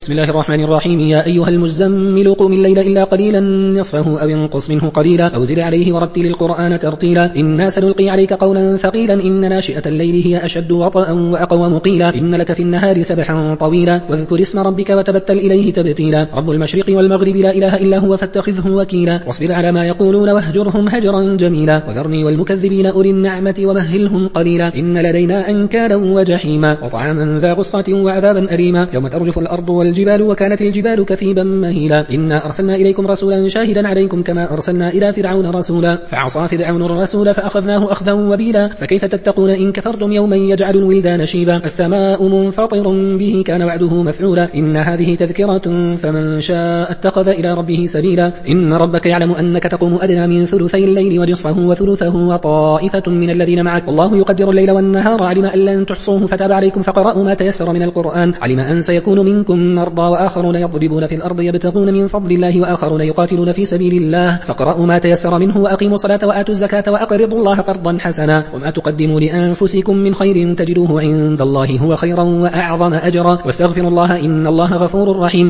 بسم الله الرحمن الرحيم. يا أيها المزمل قم الليل إلا قليلا نصفه أو انقص منه قليلا أو زد عليه ورتل القرآن ترتيلا إنا سنلقي عليك قولا ثقيلا إن ناشئة الليل هي أشد وطئا وأقوم قيلا إن لك في النهار سبحا طويلا واذكر اسم ربك وتبتل إليه تبتيلا رب المشرق والمغرب لا إله إلا هو فاتخذه وكيلا واصبر على ما يقولون واهجرهم هجرا جميلا وذرني والمكذبين أولي النعمة ومهلهم قليلا إن لدينا أنكالا وجحيما وطعاما ذا غصة وعذابا أليما يوم ترجف الأرض والجبال وكانت الجبال كثيبا مهيلا إنا أرسلنا إليكم رسولا شاهدا عليكم كما أرسلنا إلى فرعون رسولا فعصى فرعون الرسول فأخذناه أخذا وبيلا فكيف تتقون إن كفرتم يوما يجعل الولدان شيبا السماء منفطر به كان وعده مفعولا إن هذه تذكرة فمن شاء اتخذ إلى ربه سبيلا إن ربك يعلم أنك تقوم أدنى من ثلثي الليل ونصفه وثلثه وطائفة من الذين معك والله يقدر الليل والنهار علم أن لن تحصوه فتاب عليكم فقرأوا ما تيسر من القرآن علم أن سيكون منكم مرضى وآخرون يضربون في الأرض يبتغون من فضل الله وآخرون يقاتلون في سبيل الله فقرأوا ما تيسر منه وأقيموا الصلاة وآتوا الزكاة وأقرضوا الله قرضا حسنا وما تقدموا لأنفسكم من خير تجدوه عند الله هو خيرا وأعظم أجرا واستغفروا الله إن الله غفور رحيم